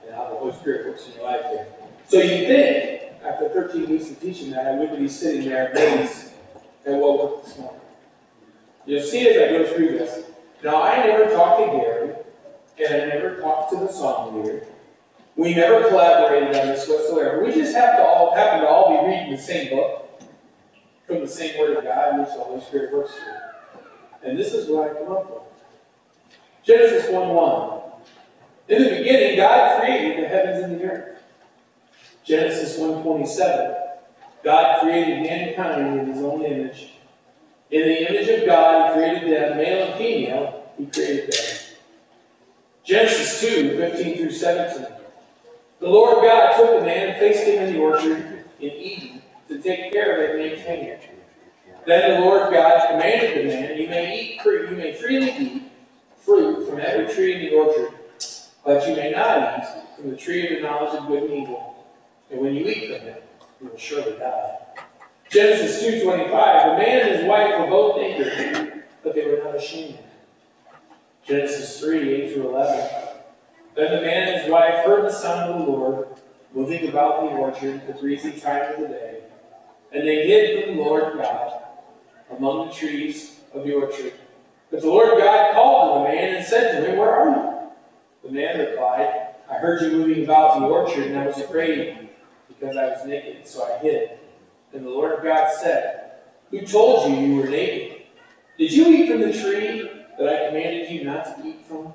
and how the Holy Spirit works in your life there. So you think, after 13 weeks of teaching that, I wouldn't be sitting there amazed at what worked this morning. You'll see as I go through this. Now, I never talked to Gary, and I never talked to the song leader. We never collaborated on this whatsoever. We just happen to all be reading the same book from the same Word of God, which the Holy Spirit works through. And this is what I come up with. Genesis 1:1. In the beginning, God created the heavens and the earth. Genesis 1:27. God created mankind in His own image. In the image of God, He created them, male and female, He created them. Genesis 2:15 through 17. The Lord God took the man and placed him in the orchard in Eden to take care of it and maintain it. Then the Lord God commanded the man, you may freely eat fruit from every tree in the orchard, but you may not eat from the tree of the knowledge of good and evil. And when you eat from it, you will surely die. Genesis 2:25, the man and his wife were both naked, but they were not ashamed. Genesis 3:8 through 11. Then the man and his wife heard the sound of the Lord moving about the orchard at the breezy time of the day, and they hid from the Lord God among the trees of the orchard. But the Lord God called to the man and said to him, where are you? The man replied, I heard you moving about the orchard, and I was afraid because I was naked, so I hid. And the Lord God said, who told you you were naked? Did you eat from the tree that I commanded you not to eat from?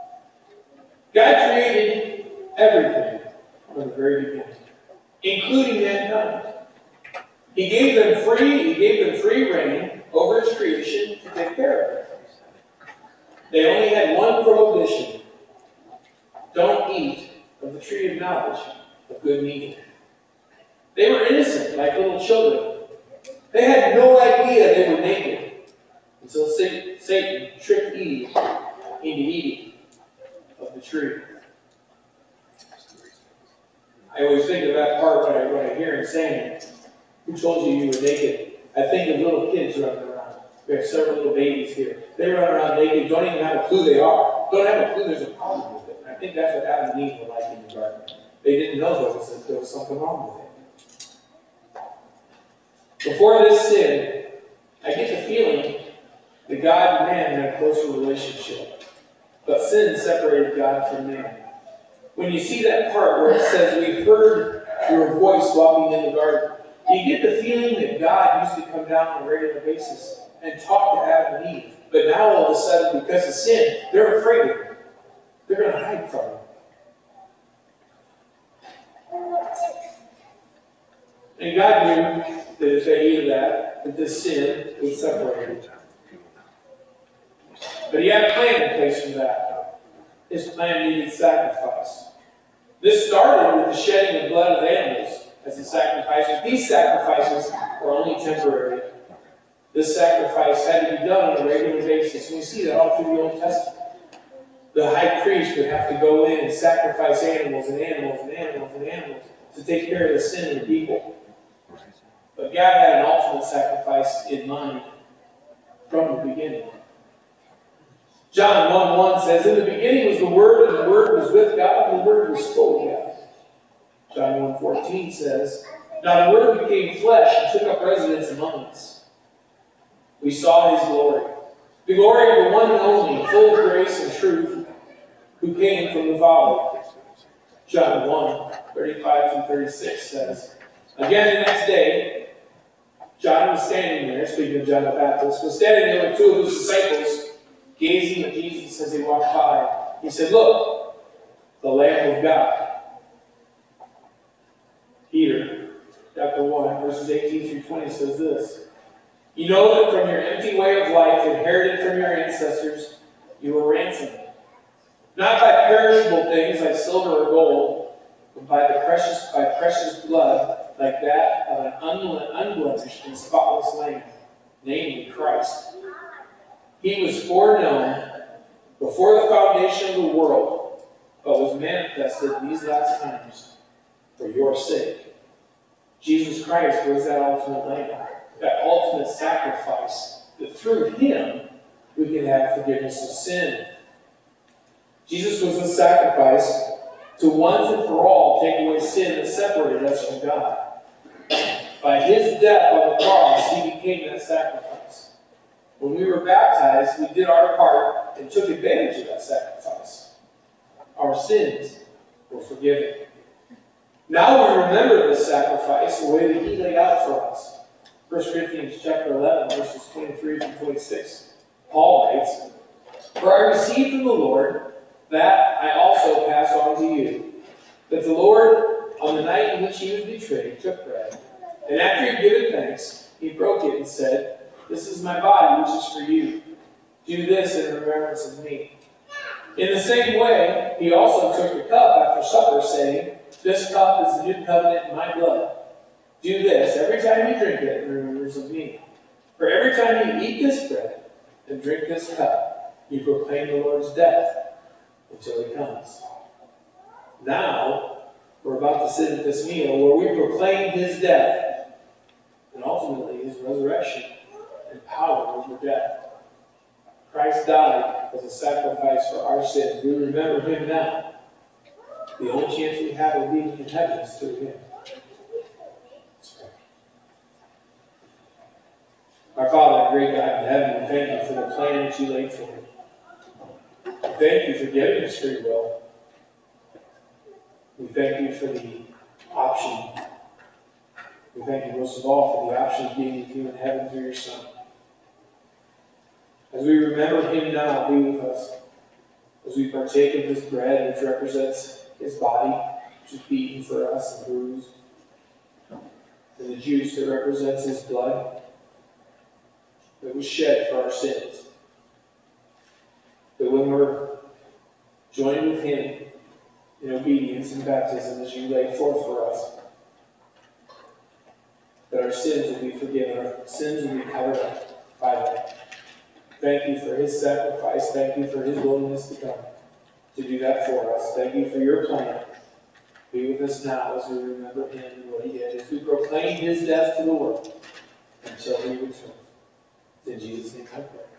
God created everything from the very beginning, including mankind. He gave them free reign over His creation to take care of it. They only had one prohibition. Don't eat of the tree of knowledge of good and evil. They were innocent, like little children. They had no idea they were naked until Satan tricked Eve into eating of the tree. I always think of that part when I hear him saying it. Who told you you were naked? I think of little kids running around. We have several little babies here. They run around naked, don't even have a clue they are. Don't have a clue there's a problem with it. I think that's what Adam and Eve were like in the garden. They didn't know there was something wrong with it. Before this sin, I get the feeling that God and man had a closer relationship. But sin separated God from man. When you see that part where it says, we heard your voice walking in the garden, you get the feeling that God used to come down on a regular basis and talk to Adam and Eve. But now all of a sudden, because of sin, they're afraid of him. They're going to hide from him. And God knew that if they ate of that this sin would separate them. But He had a plan in place for that. His plan needed sacrifice. This started with the shedding of blood of animals as the sacrifices. These sacrifices were only temporary. This sacrifice had to be done on a regular basis. And we see that all through the Old Testament. The high priest would have to go in and sacrifice animals and animals and animals and animals to take care of the sin of the people. But God had an ultimate sacrifice in mind from the beginning. John 1:1 says, in the beginning was the Word, and the Word was with God, and the Word was full of God. John 1:14 says, now the Word became flesh and took up residence among us. We saw His glory. The glory of the one and only, full of grace and truth, who came from the Father. John 1:35-36 says, again the next day, John was standing there, speaking of John the Baptist, was standing there with two of his disciples, gazing at Jesus as he walked by. He said, look, the Lamb of God. Peter, chapter 1, verses 18-20 says this, you know that from your empty way of life, inherited from your ancestors, you were ransomed. Not by perishable things like silver or gold, but by precious blood like that of an unblemished and spotless lamb, namely Christ. He was foreknown before the foundation of the world, but was manifested in these last times for your sake. Jesus Christ was that ultimate lamb, that ultimate sacrifice, that through Him we can have forgiveness of sin. Jesus was the sacrifice to once and for all take away sin that separated us from God. By his death on the cross, he became that sacrifice. When we were baptized, we did our part and took advantage of that sacrifice. Our sins were forgiven. Now we remember this sacrifice the way that he laid out for us. 1 Corinthians chapter 11, verses 23 through 26. Paul writes, "For I received from the Lord that I also pass on to you, that the Lord, on the night in which he was betrayed, took bread, and after he had given thanks, he broke it and said, 'This is my body, which is for you. Do this in remembrance of me.' In the same way, he also took the cup after supper, saying, 'This cup is the new covenant in my blood. Do this every time you drink it in remembrance of me. For every time you eat this bread and drink this cup, you proclaim the Lord's death until he comes.'" Now, we're about to sit at this meal where we proclaim his death and ultimately his resurrection and power over death. Christ died as a sacrifice for our sins. We remember him now. The only chance we have of being in heaven is through him. Let's pray. Our Father, great God in heaven, we thank you for the plan that you laid for me. We thank you for giving us free will. We thank you for the option. We thank you most of all for the option of being with you in heaven through your Son. As we remember him now, be with us. As we partake of this bread, which represents his body, which is beaten for us and bruised, and the juice that represents his blood, that was shed for our sins. That when we're joined with him in obedience and baptism as you lay forth for us, that our sins will be forgiven, our sins will be covered up by that. Thank you for his sacrifice. Thank you for his willingness to come to do that for us. Thank you for your plan. Be with us now as we remember him and what he did, as we proclaim his death to the world until he returns. In Jesus' name I pray.